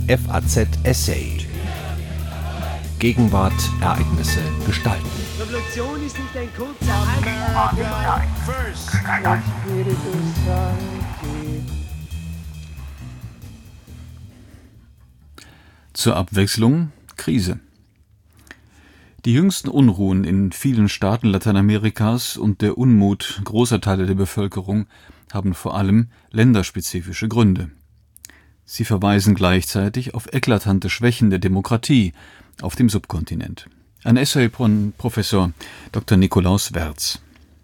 FAZ Essay. Gegenwart, Ereignisse, Gestalten. Revolution ist nicht ein kurzer Zur Abwechslung Krise. Die jüngsten Unruhen in vielen Staaten Lateinamerikas und der Unmut großer Teile der Bevölkerung haben vor allem länderspezifische Gründe. Sie verweisen gleichzeitig auf eklatante Schwächen der Demokratie auf dem Subkontinent. Ein Essay von Professor Dr. Nikolaus Wertz.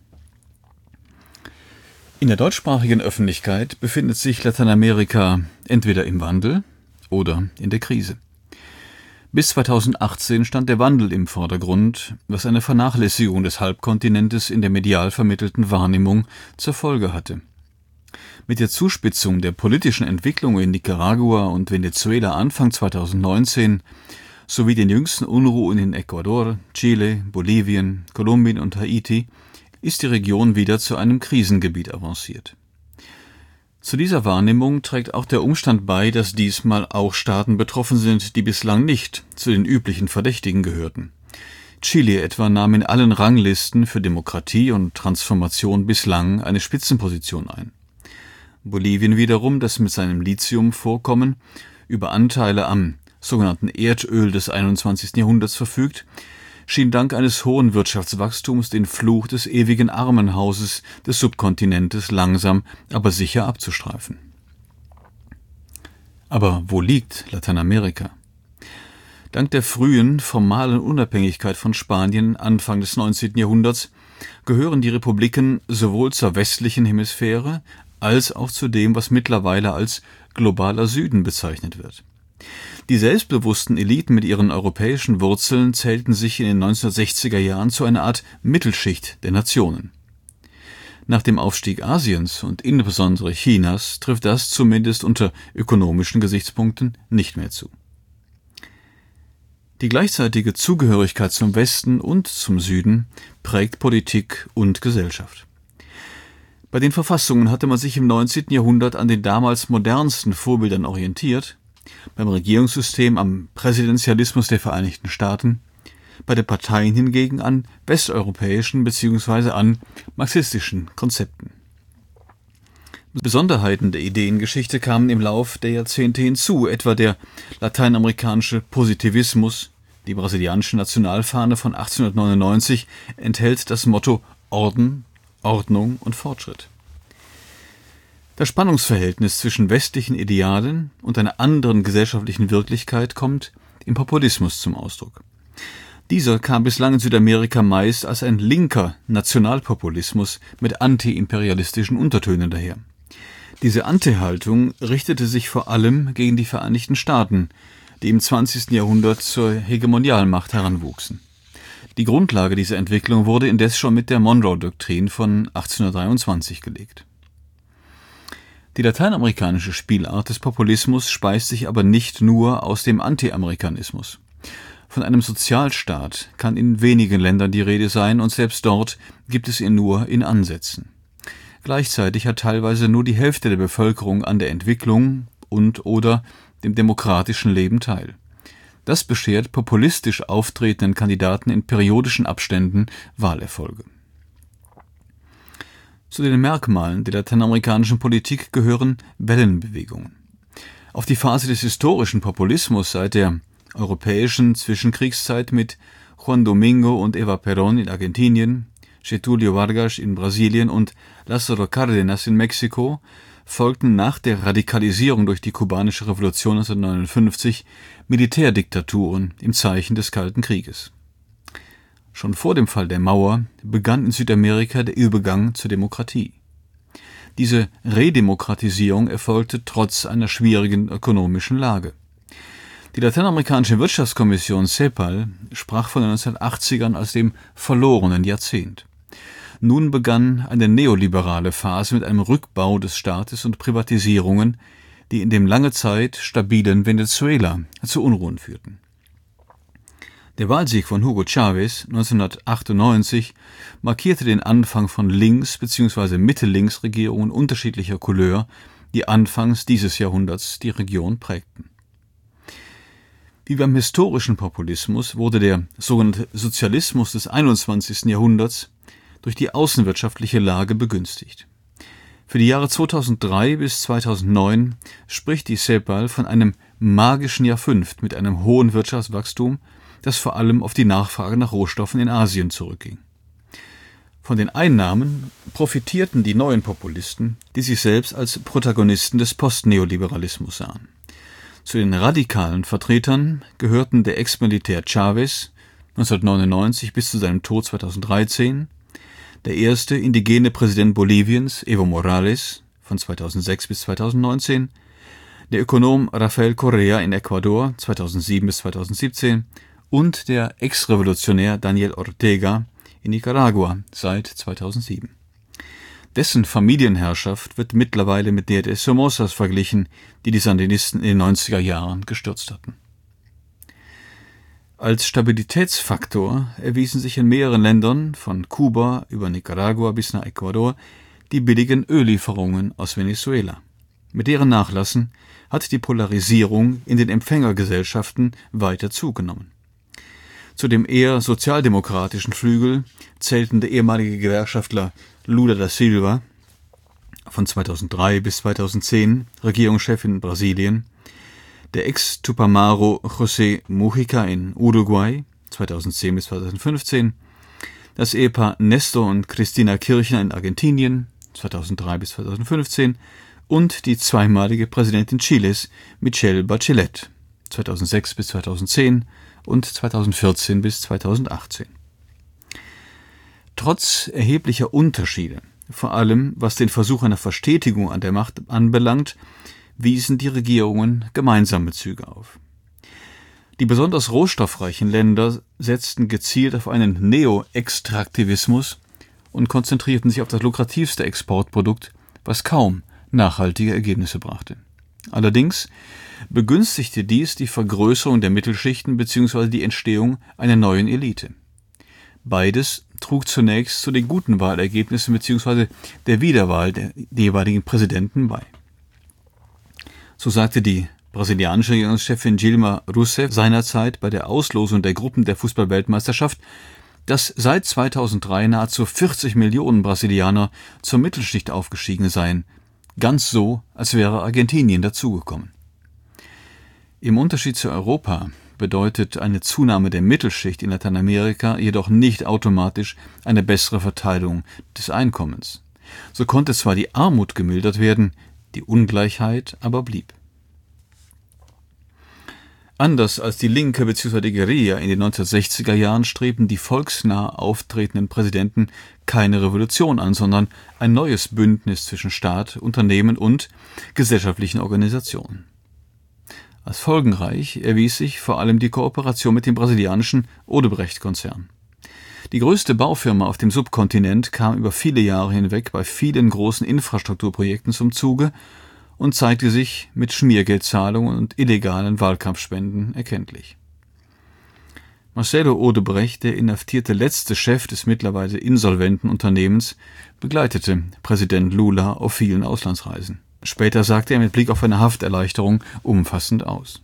In der deutschsprachigen Öffentlichkeit befindet sich Lateinamerika entweder im Wandel oder in der Krise. Bis 2018 stand der Wandel im Vordergrund, was eine Vernachlässigung des Halbkontinentes in der medial vermittelten Wahrnehmung zur Folge hatte. Mit der Zuspitzung der politischen Entwicklung in Nicaragua und Venezuela Anfang 2019 sowie den jüngsten Unruhen in Ecuador, Chile, Bolivien, Kolumbien und Haiti ist die Region wieder zu einem Krisengebiet avanciert. Zu dieser Wahrnehmung trägt auch der Umstand bei, dass diesmal auch Staaten betroffen sind, die bislang nicht zu den üblichen Verdächtigen gehörten. Chile etwa nahm in allen Ranglisten für Demokratie und Transformation bislang eine Spitzenposition ein. Bolivien wiederum, das mit seinem Lithiumvorkommen über Anteile am sogenannten Erdöl des 21. Jahrhunderts verfügt, schien dank eines hohen Wirtschaftswachstums den Fluch des ewigen Armenhauses des Subkontinentes langsam, aber sicher abzustreifen. Aber wo liegt Lateinamerika? Dank der frühen, formalen Unabhängigkeit von Spanien Anfang des 19. Jahrhunderts gehören die Republiken sowohl zur westlichen Hemisphäre als auch zu dem, was mittlerweile als globaler Süden bezeichnet wird. Die selbstbewussten Eliten mit ihren europäischen Wurzeln zählten sich in den 1960er Jahren zu einer Art Mittelschicht der Nationen. Nach dem Aufstieg Asiens und insbesondere Chinas trifft das zumindest unter ökonomischen Gesichtspunkten nicht mehr zu. Die gleichzeitige Zugehörigkeit zum Westen und zum Süden prägt Politik und Gesellschaft. Bei den Verfassungen hatte man sich im 19. Jahrhundert an den damals modernsten Vorbildern orientiert, beim Regierungssystem am Präsidentialismus der Vereinigten Staaten, bei den Parteien hingegen an westeuropäischen bzw. an marxistischen Konzepten. Besonderheiten der Ideengeschichte kamen im Lauf der Jahrzehnte hinzu, etwa der lateinamerikanische Positivismus. Die brasilianische Nationalfahne von 1899 enthält das Motto Orden, Ordnung und Fortschritt. Das Spannungsverhältnis zwischen westlichen Idealen und einer anderen gesellschaftlichen Wirklichkeit kommt im Populismus zum Ausdruck. Dieser kam bislang in Südamerika meist als ein linker Nationalpopulismus mit antiimperialistischen Untertönen daher. Diese Anti-Haltung richtete sich vor allem gegen die Vereinigten Staaten, die im 20. Jahrhundert zur Hegemonialmacht heranwuchsen. Die Grundlage dieser Entwicklung wurde indes schon mit der Monroe-Doktrin von 1823 gelegt. Die lateinamerikanische Spielart des Populismus speist sich aber nicht nur aus dem Anti-Amerikanismus. Von einem Sozialstaat kann in wenigen Ländern die Rede sein und selbst dort gibt es ihn nur in Ansätzen. Gleichzeitig hat teilweise nur die Hälfte der Bevölkerung an der Entwicklung und/oder dem demokratischen Leben teil. Das beschert populistisch auftretenden Kandidaten in periodischen Abständen Wahlerfolge. Zu den Merkmalen der lateinamerikanischen Politik gehören Wellenbewegungen. Auf die Phase des historischen Populismus seit der europäischen Zwischenkriegszeit mit Juan Domingo und Eva Perón in Argentinien, Getúlio Vargas in Brasilien und Lázaro Cárdenas in Mexiko folgten nach der Radikalisierung durch die kubanische Revolution 1959 Militärdiktaturen im Zeichen des Kalten Krieges. Schon vor dem Fall der Mauer begann in Südamerika der Übergang zur Demokratie. Diese Redemokratisierung erfolgte trotz einer schwierigen ökonomischen Lage. Die Lateinamerikanische Wirtschaftskommission CEPAL sprach von den 1980ern als dem verlorenen Jahrzehnt. Nun begann eine neoliberale Phase mit einem Rückbau des Staates und Privatisierungen, die in dem lange Zeit stabilen Venezuela zu Unruhen führten. Der Wahlsieg von Hugo Chávez 1998 markierte den Anfang von Links- bzw. Mitte-Links-Regierungen unterschiedlicher Couleur, die anfangs dieses Jahrhunderts die Region prägten. Wie beim historischen Populismus wurde der sogenannte Sozialismus des 21. Jahrhunderts durch die außenwirtschaftliche Lage begünstigt. Für die Jahre 2003 bis 2009 spricht die CEPAL von einem magischen Jahr 5 mit einem hohen Wirtschaftswachstum, das vor allem auf die Nachfrage nach Rohstoffen in Asien zurückging. Von den Einnahmen profitierten die neuen Populisten, die sich selbst als Protagonisten des Postneoliberalismus sahen. Zu den radikalen Vertretern gehörten der Ex-Militär Chávez 1999 bis zu seinem Tod 2013, der erste indigene Präsident Boliviens, Evo Morales, von 2006 bis 2019, der Ökonom Rafael Correa in Ecuador 2007 bis 2017 und der Ex-Revolutionär Daniel Ortega in Nicaragua seit 2007. Dessen Familienherrschaft wird mittlerweile mit der des Somozas verglichen, die Sandinisten in den 90er Jahren gestürzt hatten. Als Stabilitätsfaktor erwiesen sich in mehreren Ländern, von Kuba über Nicaragua bis nach Ecuador, die billigen Öllieferungen aus Venezuela. Mit deren Nachlassen hat die Polarisierung in den Empfängergesellschaften weiter zugenommen. Zu dem eher sozialdemokratischen Flügel zählten der ehemalige Gewerkschaftler Lula da Silva, von 2003 bis 2010 Regierungschef in Brasilien, der Ex-Tupamaro José Mujica in Uruguay, 2010 bis 2015, das Ehepaar Néstor und Cristina Kirchner in Argentinien, 2003 bis 2015, und die zweimalige Präsidentin Chiles, Michelle Bachelet, 2006 bis 2010 und 2014 bis 2018. Trotz erheblicher Unterschiede, vor allem was den Versuch einer Verstetigung an der Macht anbelangt, wiesen die Regierungen gemeinsame Züge auf. Die besonders rohstoffreichen Länder setzten gezielt auf einen Neo-Extraktivismus und konzentrierten sich auf das lukrativste Exportprodukt, was kaum nachhaltige Ergebnisse brachte. Allerdings begünstigte dies die Vergrößerung der Mittelschichten bzw. die Entstehung einer neuen Elite. Beides trug zunächst zu den guten Wahlergebnissen bzw. der Wiederwahl der jeweiligen Präsidenten bei. So sagte die brasilianische Regierungschefin Dilma Rousseff seinerzeit bei der Auslosung der Gruppen der Fußball-Weltmeisterschaft, dass seit 2003 nahezu 40 Millionen Brasilianer zur Mittelschicht aufgestiegen seien, ganz so, als wäre Argentinien dazugekommen. Im Unterschied zu Europa bedeutet eine Zunahme der Mittelschicht in Lateinamerika jedoch nicht automatisch eine bessere Verteilung des Einkommens. So konnte zwar die Armut gemildert werden, die Ungleichheit aber blieb. Anders als die Linke bzw. die Guerilla in den 1960er Jahren strebten die volksnah auftretenden Präsidenten keine Revolution an, sondern ein neues Bündnis zwischen Staat, Unternehmen und gesellschaftlichen Organisationen. Als folgenreich erwies sich vor allem die Kooperation mit dem brasilianischen Odebrecht-Konzern. Die größte Baufirma auf dem Subkontinent kam über viele Jahre hinweg bei vielen großen Infrastrukturprojekten zum Zuge und zeigte sich mit Schmiergeldzahlungen und illegalen Wahlkampfspenden erkenntlich. Marcelo Odebrecht, der inhaftierte letzte Chef des mittlerweile insolventen Unternehmens, begleitete Präsident Lula auf vielen Auslandsreisen. Später sagte er mit Blick auf eine Hafterleichterung umfassend aus.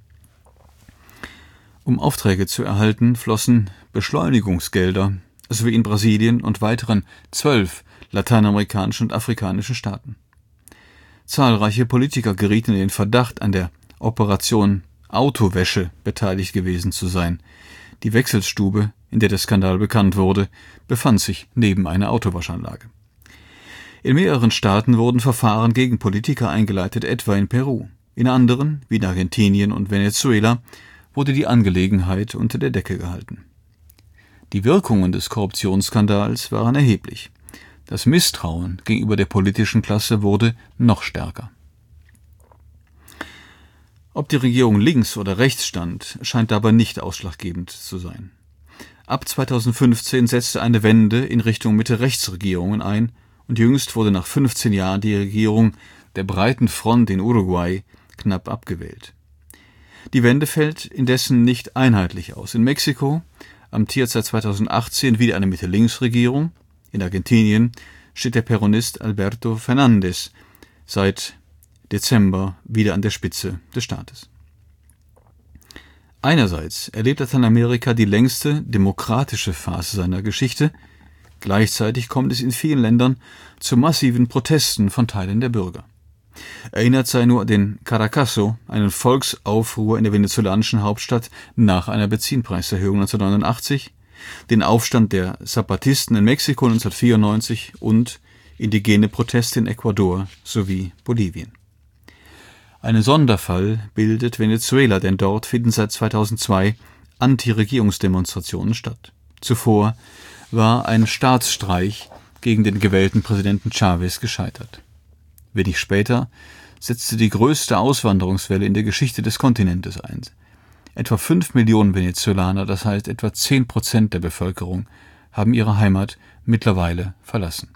Um Aufträge zu erhalten, flossen Beschleunigungsgelder, sowie in Brasilien und weiteren 12 lateinamerikanischen und afrikanischen Staaten. Zahlreiche Politiker gerieten in den Verdacht, an der Operation Autowäsche beteiligt gewesen zu sein. Die Wechselstube, in der der Skandal bekannt wurde, befand sich neben einer Autowaschanlage. In mehreren Staaten wurden Verfahren gegen Politiker eingeleitet, etwa in Peru. In anderen, wie in Argentinien und Venezuela, wurde die Angelegenheit unter der Decke gehalten. Die Wirkungen des Korruptionsskandals waren erheblich. Das Misstrauen gegenüber der politischen Klasse wurde noch stärker. Ob die Regierung links oder rechts stand, scheint dabei nicht ausschlaggebend zu sein. Ab 2015 setzte eine Wende in Richtung Mitte-Rechts-Regierungen ein und jüngst wurde nach 15 Jahren die Regierung der breiten Front in Uruguay knapp abgewählt. Die Wende fällt indessen nicht einheitlich aus. In Mexiko amtiert seit 2018 wieder eine Mitte-Links-Regierung. In Argentinien steht der Peronist Alberto Fernández seit Dezember wieder an der Spitze des Staates. Einerseits erlebt Lateinamerika die längste demokratische Phase seiner Geschichte, gleichzeitig kommt es in vielen Ländern zu massiven Protesten von Teilen der Bürger. Erinnert sei nur den Caracazo, einen Volksaufruhr in der venezolanischen Hauptstadt nach einer Benzinpreiserhöhung 1989, den Aufstand der Zapatisten in Mexiko 1994 und indigene Proteste in Ecuador sowie Bolivien. Einen Sonderfall bildet Venezuela, denn dort finden seit 2002 Anti-Regierungsdemonstrationen statt. Zuvor war ein Staatsstreich gegen den gewählten Präsidenten Chávez gescheitert. Wenig später setzte die größte Auswanderungswelle in der Geschichte des Kontinentes ein. Etwa 5 Millionen Venezolaner, das heißt etwa 10% der Bevölkerung, haben ihre Heimat mittlerweile verlassen.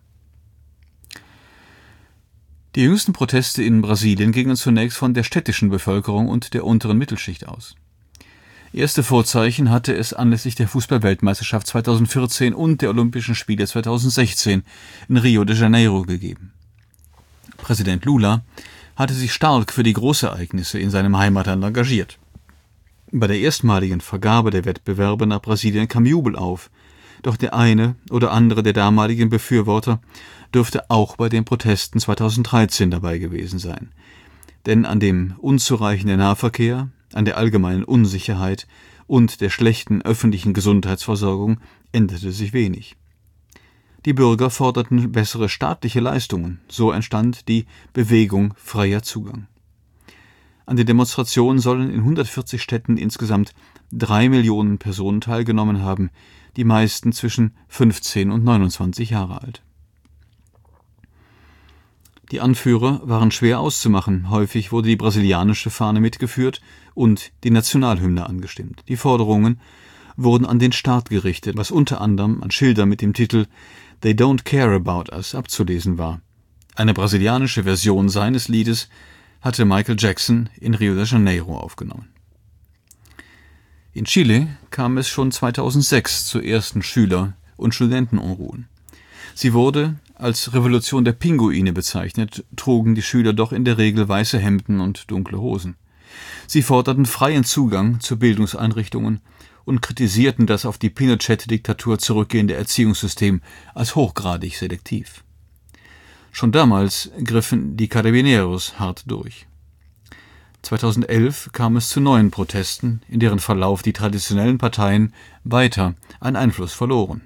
Die jüngsten Proteste in Brasilien gingen zunächst von der städtischen Bevölkerung und der unteren Mittelschicht aus. Erste Vorzeichen hatte es anlässlich der Fußball-Weltmeisterschaft 2014 und der Olympischen Spiele 2016 in Rio de Janeiro gegeben. Präsident Lula hatte sich stark für die Großereignisse in seinem Heimatland engagiert. Bei der erstmaligen Vergabe der Wettbewerbe nach Brasilien kam Jubel auf, doch der eine oder andere der damaligen Befürworter dürfte auch bei den Protesten 2013 dabei gewesen sein. Denn an dem unzureichenden Nahverkehr, an der allgemeinen Unsicherheit und der schlechten öffentlichen Gesundheitsversorgung änderte sich wenig. Die Bürger forderten bessere staatliche Leistungen, so entstand die Bewegung Freier Zugang. An den Demonstrationen sollen in 140 Städten insgesamt 3 Millionen Personen teilgenommen haben, die meisten zwischen 15 und 29 Jahre alt. Die Anführer waren schwer auszumachen, häufig wurde die brasilianische Fahne mitgeführt und die Nationalhymne angestimmt. Die Forderungen wurden an den Staat gerichtet, was unter anderem an Schildern mit dem Titel "They don't care about us" abzulesen war. Eine brasilianische Version seines Liedes hatte Michael Jackson in Rio de Janeiro aufgenommen. In Chile kam es schon 2006 zu ersten Schüler- und Studentenunruhen. Sie wurde als Revolution der Pinguine bezeichnet, trugen die Schüler doch in der Regel weiße Hemden und dunkle Hosen. Sie forderten freien Zugang zu Bildungseinrichtungen und kritisierten das auf die Pinochet-Diktatur zurückgehende Erziehungssystem als hochgradig selektiv. Schon damals griffen die Carabineros hart durch. 2011 kam es zu neuen Protesten, in deren Verlauf die traditionellen Parteien weiter an Einfluss verloren.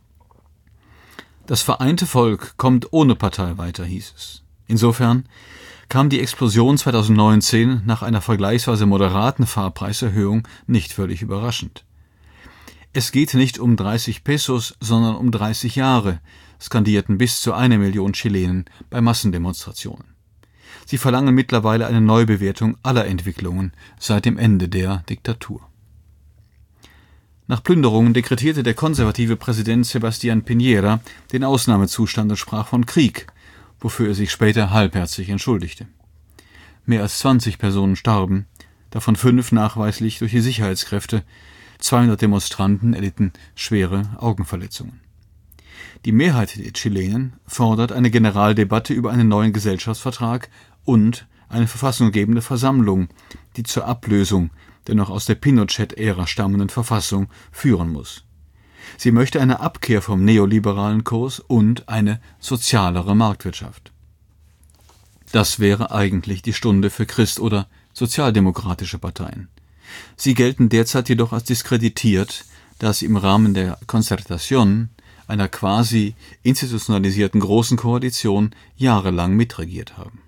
Das vereinte Volk kommt ohne Partei weiter, hieß es. Insofern kam die Explosion 2019 nach einer vergleichsweise moderaten Fahrpreiserhöhung nicht völlig überraschend. Es geht nicht um 30 Pesos, sondern um 30 Jahre, skandierten bis zu 1 Million Chilenen bei Massendemonstrationen. Sie verlangen mittlerweile eine Neubewertung aller Entwicklungen seit dem Ende der Diktatur. Nach Plünderungen dekretierte der konservative Präsident Sebastián Piñera den Ausnahmezustand und sprach von Krieg, wofür er sich später halbherzig entschuldigte. Mehr als 20 Personen starben, davon 5 nachweislich durch die Sicherheitskräfte, 200 Demonstranten erlitten schwere Augenverletzungen. Die Mehrheit der Chilenen fordert eine Generaldebatte über einen neuen Gesellschaftsvertrag und eine verfassunggebende Versammlung, die zur Ablösung der noch aus der Pinochet-Ära stammenden Verfassung führen muss. Sie möchte eine Abkehr vom neoliberalen Kurs und eine sozialere Marktwirtschaft. Das wäre eigentlich die Stunde für christ- oder sozialdemokratische Parteien. Sie gelten derzeit jedoch als diskreditiert, da sie im Rahmen der Concertación, einer quasi institutionalisierten Großen Koalition, jahrelang mitregiert haben.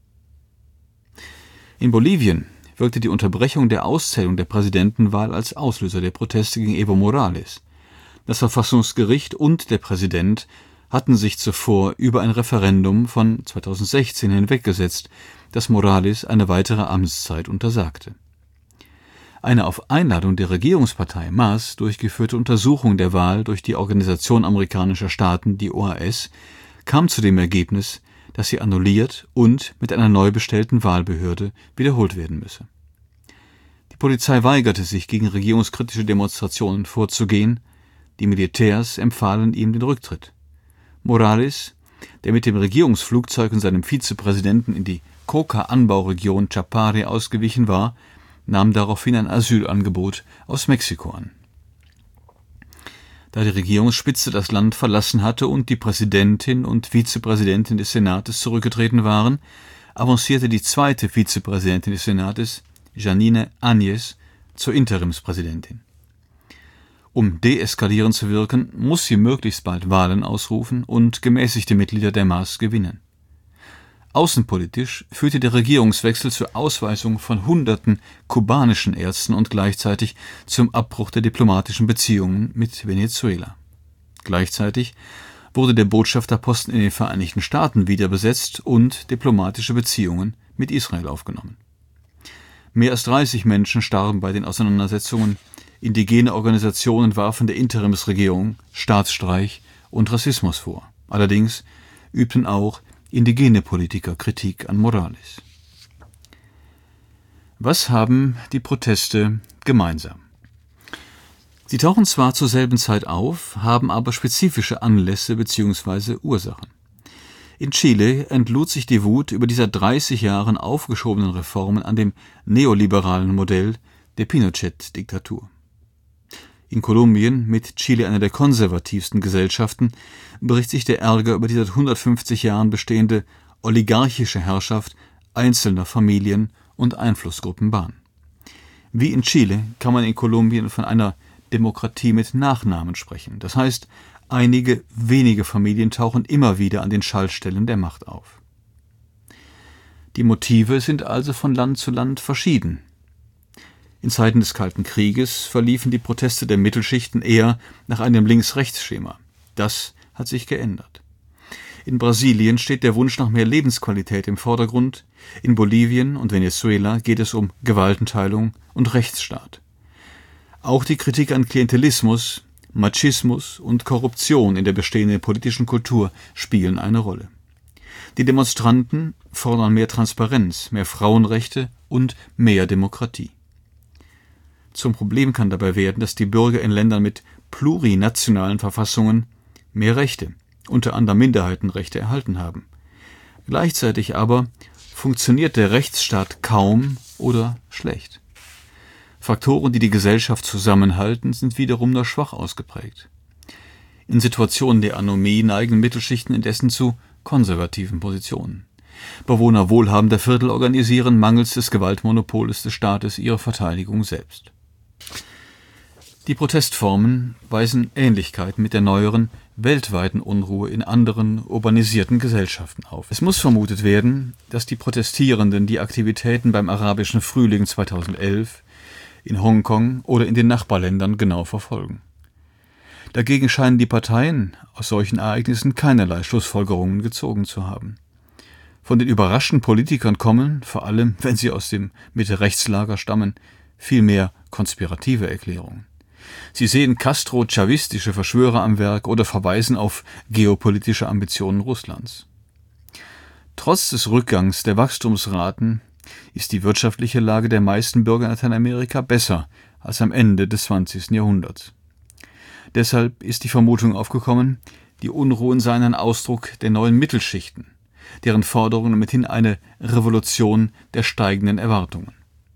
In Bolivien wirkte die Unterbrechung der Auszählung der Präsidentenwahl als Auslöser der Proteste gegen Evo Morales. Das Verfassungsgericht und der Präsident hatten sich zuvor über ein Referendum von 2016 hinweggesetzt, das Morales eine weitere Amtszeit untersagte. Eine auf Einladung der Regierungspartei MAS durchgeführte Untersuchung der Wahl durch die Organisation amerikanischer Staaten, die OAS, kam zu dem Ergebnis, dass sie annulliert und mit einer neu bestellten Wahlbehörde wiederholt werden müsse. Die Polizei weigerte sich, gegen regierungskritische Demonstrationen vorzugehen, die Militärs empfahlen ihm den Rücktritt. Morales, der mit dem Regierungsflugzeug und seinem Vizepräsidenten in die Coca-Anbauregion Chapare ausgewichen war, nahm daraufhin ein Asylangebot aus Mexiko an. Da die Regierungsspitze das Land verlassen hatte und die Präsidentin und Vizepräsidentin des Senates zurückgetreten waren, avancierte die zweite Vizepräsidentin des Senates, Janine Áñez, zur Interimspräsidentin. Um deeskalierend zu wirken, muss sie möglichst bald Wahlen ausrufen und gemäßigte Mitglieder der MAS gewinnen. Außenpolitisch führte der Regierungswechsel zur Ausweisung von Hunderten kubanischen Ärzten und gleichzeitig zum Abbruch der diplomatischen Beziehungen mit Venezuela. Gleichzeitig wurde der Botschafterposten in den Vereinigten Staaten wieder besetzt und diplomatische Beziehungen mit Israel aufgenommen. Mehr als 30 Menschen starben bei den Auseinandersetzungen. Indigene Organisationen warfen der Interimsregierung Staatsstreich und Rassismus vor. Allerdings übten auch indigene Politiker Kritik an Morales. Was haben die Proteste gemeinsam? Sie tauchen zwar zur selben Zeit auf, haben aber spezifische Anlässe bzw. Ursachen. In Chile entlud sich die Wut über die seit 30 Jahren aufgeschobenen Reformen an dem neoliberalen Modell der Pinochet-Diktatur. In Kolumbien, mit Chile einer der konservativsten Gesellschaften, bricht sich der Ärger über die seit 150 Jahren bestehende oligarchische Herrschaft einzelner Familien und Einflussgruppen Bahn. Wie in Chile kann man in Kolumbien von einer Demokratie mit Nachnamen sprechen. Das heißt, einige wenige Familien tauchen immer wieder an den Schaltstellen der Macht auf. Die Motive sind also von Land zu Land verschieden. In Zeiten des Kalten Krieges verliefen die Proteste der Mittelschichten eher nach einem Links-Rechts-Schema. Das hat sich geändert. In Brasilien steht der Wunsch nach mehr Lebensqualität im Vordergrund. In Bolivien und Venezuela geht es um Gewaltenteilung und Rechtsstaat. Auch die Kritik an Klientelismus, Machismus und Korruption in der bestehenden politischen Kultur spielen eine Rolle. Die Demonstranten fordern mehr Transparenz, mehr Frauenrechte und mehr Demokratie. Zum Problem kann dabei werden, dass die Bürger in Ländern mit plurinationalen Verfassungen mehr Rechte, unter anderem Minderheitenrechte, erhalten haben. Gleichzeitig aber funktioniert der Rechtsstaat kaum oder schlecht. Faktoren, die die Gesellschaft zusammenhalten, sind wiederum nur schwach ausgeprägt. In Situationen der Anomie neigen Mittelschichten indessen zu konservativen Positionen. Bewohner wohlhabender Viertel organisieren mangels des Gewaltmonopols des Staates ihre Verteidigung selbst. Die Protestformen weisen Ähnlichkeiten mit der neueren, weltweiten Unruhe in anderen urbanisierten Gesellschaften auf. Es muss vermutet werden, dass die Protestierenden die Aktivitäten beim arabischen Frühling 2011 in Hongkong oder in den Nachbarländern genau verfolgen. Dagegen scheinen die Parteien aus solchen Ereignissen keinerlei Schlussfolgerungen gezogen zu haben. Von den überraschten Politikern kommen, vor allem wenn sie aus dem Mitte-Rechtslager stammen, vielmehr konspirative Erklärungen. Sie sehen castro-chavistische Verschwörer am Werk oder verweisen auf geopolitische Ambitionen Russlands. Trotz des Rückgangs der Wachstumsraten ist die wirtschaftliche Lage der meisten Bürger in Lateinamerika besser als am Ende des 20. Jahrhunderts. Deshalb ist die Vermutung aufgekommen, die Unruhen seien ein Ausdruck der neuen Mittelschichten, deren Forderungen mithin eine Revolution der steigenden Erwartungen.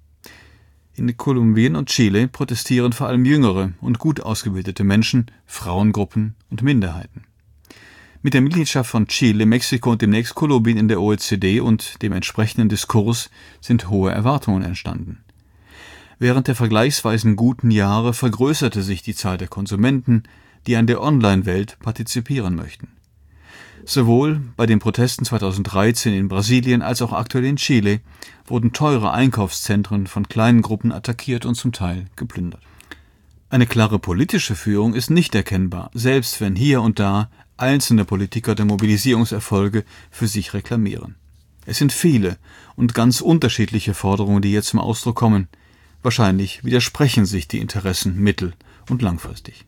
In Kolumbien und Chile protestieren vor allem jüngere und gut ausgebildete Menschen, Frauengruppen und Minderheiten. Mit der Mitgliedschaft von Chile, Mexiko und demnächst Kolumbien in der OECD und dem entsprechenden Diskurs sind hohe Erwartungen entstanden. Während der vergleichsweise guten Jahre vergrößerte sich die Zahl der Konsumenten, die an der Online-Welt partizipieren möchten. Sowohl bei den Protesten 2013 in Brasilien als auch aktuell in Chile wurden teure Einkaufszentren von kleinen Gruppen attackiert und zum Teil geplündert. Eine klare politische Führung ist nicht erkennbar, selbst wenn hier und da einzelne Politiker der Mobilisierungserfolge für sich reklamieren. Es sind viele und ganz unterschiedliche Forderungen, die hier zum Ausdruck kommen. Wahrscheinlich widersprechen sich die Interessen mittel- und langfristig.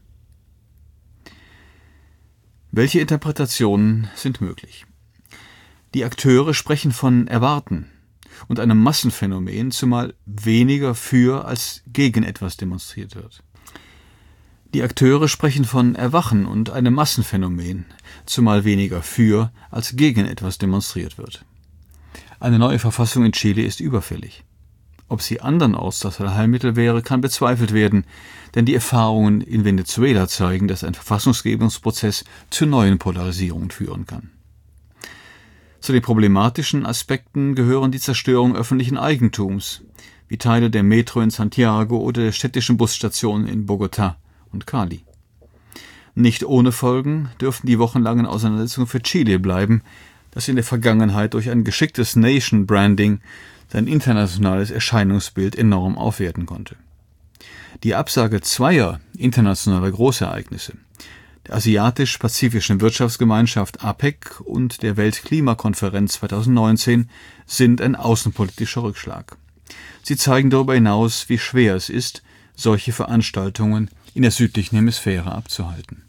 Welche Interpretationen sind möglich? Die Akteure sprechen von Erwarten und einem Massenphänomen, zumal weniger für als gegen etwas demonstriert wird. Die Akteure sprechen von Erwachen und einem Massenphänomen, zumal weniger für als gegen etwas demonstriert wird. Eine neue Verfassung in Chile ist überfällig. Ob sie andernorts das Allheilmittel wäre, kann bezweifelt werden, denn die Erfahrungen in Venezuela zeigen, dass ein Verfassungsgebungsprozess zu neuen Polarisierungen führen kann. Zu den problematischen Aspekten gehören die Zerstörung öffentlichen Eigentums, wie Teile der Metro in Santiago oder der städtischen Busstationen in Bogotá und Cali. Nicht ohne Folgen dürften die wochenlangen Auseinandersetzungen für Chile bleiben, das in der Vergangenheit durch ein geschicktes Nation-Branding sein internationales Erscheinungsbild enorm aufwerten konnte. Die Absage zweier internationaler Großereignisse, der Asiatisch-Pazifischen Wirtschaftsgemeinschaft APEC und der Weltklimakonferenz 2019, sind ein außenpolitischer Rückschlag. Sie zeigen darüber hinaus, wie schwer es ist, solche Veranstaltungen in der südlichen Hemisphäre abzuhalten.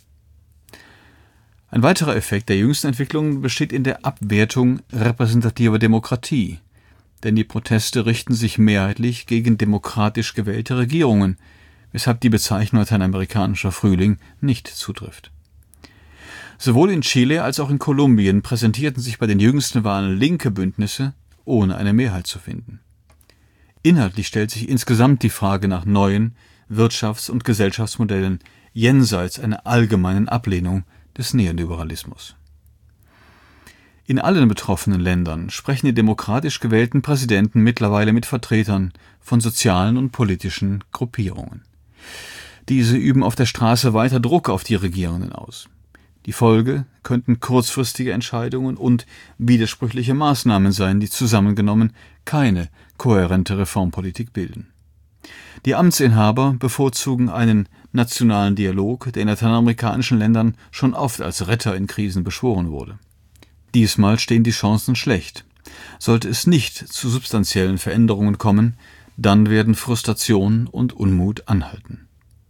Ein weiterer Effekt der jüngsten Entwicklungen besteht in der Abwertung repräsentativer Demokratie, denn die Proteste richten sich mehrheitlich gegen demokratisch gewählte Regierungen, weshalb die Bezeichnung lateinamerikanischer Frühling nicht zutrifft. Sowohl in Chile als auch in Kolumbien präsentierten sich bei den jüngsten Wahlen linke Bündnisse, ohne eine Mehrheit zu finden. Inhaltlich stellt sich insgesamt die Frage nach neuen Wirtschafts- und Gesellschaftsmodellen jenseits einer allgemeinen Ablehnung des Neoliberalismus. In allen betroffenen Ländern sprechen die demokratisch gewählten Präsidenten mittlerweile mit Vertretern von sozialen und politischen Gruppierungen. Diese üben auf der Straße weiter Druck auf die Regierenden aus. Die Folge könnten kurzfristige Entscheidungen und widersprüchliche Maßnahmen sein, die zusammengenommen keine kohärente Reformpolitik bilden. Die Amtsinhaber bevorzugen einen nationalen Dialog, der in lateinamerikanischen Ländern schon oft als Retter in Krisen beschworen wurde. Diesmal stehen die Chancen schlecht. Sollte es nicht zu substanziellen Veränderungen kommen, dann werden Frustration und Unmut anhalten.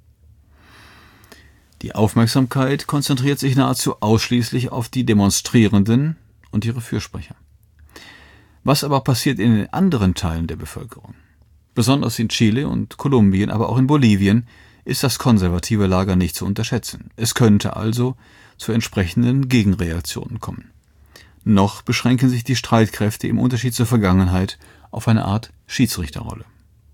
Die Aufmerksamkeit konzentriert sich nahezu ausschließlich auf die Demonstrierenden und ihre Fürsprecher. Was aber passiert in den anderen Teilen der Bevölkerung? Besonders in Chile und Kolumbien, aber auch in Bolivien, ist das konservative Lager nicht zu unterschätzen. Es könnte also zu entsprechenden Gegenreaktionen kommen. Noch beschränken sich die Streitkräfte im Unterschied zur Vergangenheit auf eine Art Schiedsrichterrolle.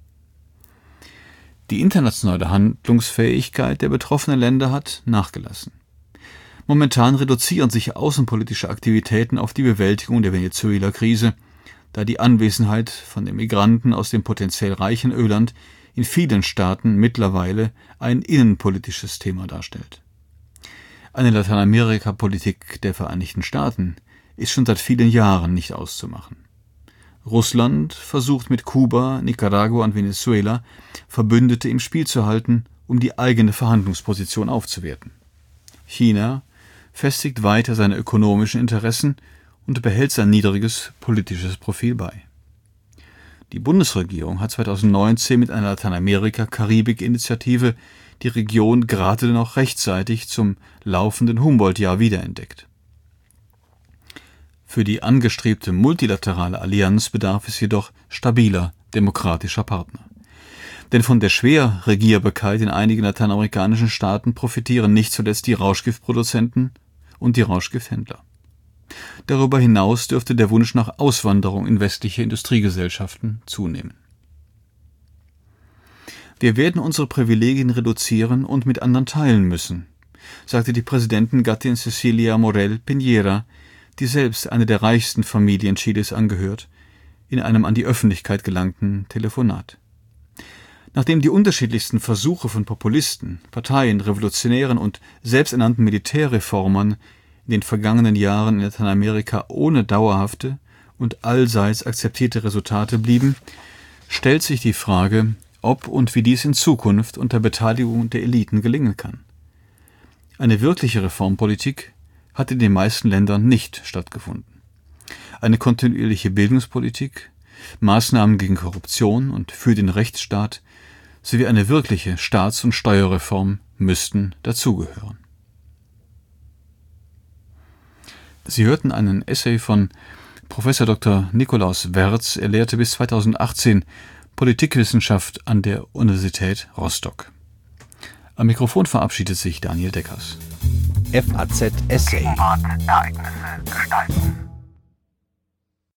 Die internationale Handlungsfähigkeit der betroffenen Länder hat nachgelassen. Momentan reduzieren sich außenpolitische Aktivitäten auf die Bewältigung der Venezuela-Krise, da die Anwesenheit von Immigranten aus dem potenziell reichen Ölland in vielen Staaten mittlerweile ein innenpolitisches Thema darstellt. Eine Lateinamerika-Politik der Vereinigten Staaten ist schon seit vielen Jahren nicht auszumachen. Russland versucht mit Kuba, Nicaragua und Venezuela Verbündete im Spiel zu halten, um die eigene Verhandlungsposition aufzuwerten. China festigt weiter seine ökonomischen Interessen und behält sein niedriges politisches Profil bei. Die Bundesregierung hat 2019 mit einer Lateinamerika-Karibik-Initiative die Region gerade noch rechtzeitig zum laufenden Humboldt-Jahr wiederentdeckt. Für die angestrebte multilaterale Allianz bedarf es jedoch stabiler demokratischer Partner. Denn von der Schwerregierbarkeit in einigen lateinamerikanischen Staaten profitieren nicht zuletzt die Rauschgiftproduzenten und die Rauschgifthändler. Darüber hinaus dürfte der Wunsch nach Auswanderung in westliche Industriegesellschaften zunehmen. Wir werden unsere Privilegien reduzieren und mit anderen teilen müssen, sagte die Präsidentengattin Cecilia Morel Piñera, die selbst einer der reichsten Familien Chiles angehört, in einem an die Öffentlichkeit gelangten Telefonat. Nachdem die unterschiedlichsten Versuche von Populisten, Parteien, Revolutionären und selbsternannten Militärreformern in den vergangenen Jahren in Lateinamerika ohne dauerhafte und allseits akzeptierte Resultate blieben, stellt sich die Frage, ob und wie dies in Zukunft unter Beteiligung der Eliten gelingen kann. Eine wirkliche Reformpolitik hat in den meisten Ländern nicht stattgefunden. Eine kontinuierliche Bildungspolitik, Maßnahmen gegen Korruption und für den Rechtsstaat sowie eine wirkliche Staats- und Steuerreform müssten dazugehören. Sie hörten einen Essay von Prof. Dr. Nikolaus Werz. Er lehrte bis 2018 Politikwissenschaft an der Universität Rostock. Am Mikrofon verabschiedet sich Daniel Deckers. FAZ Essay. Ereignisse gestalten.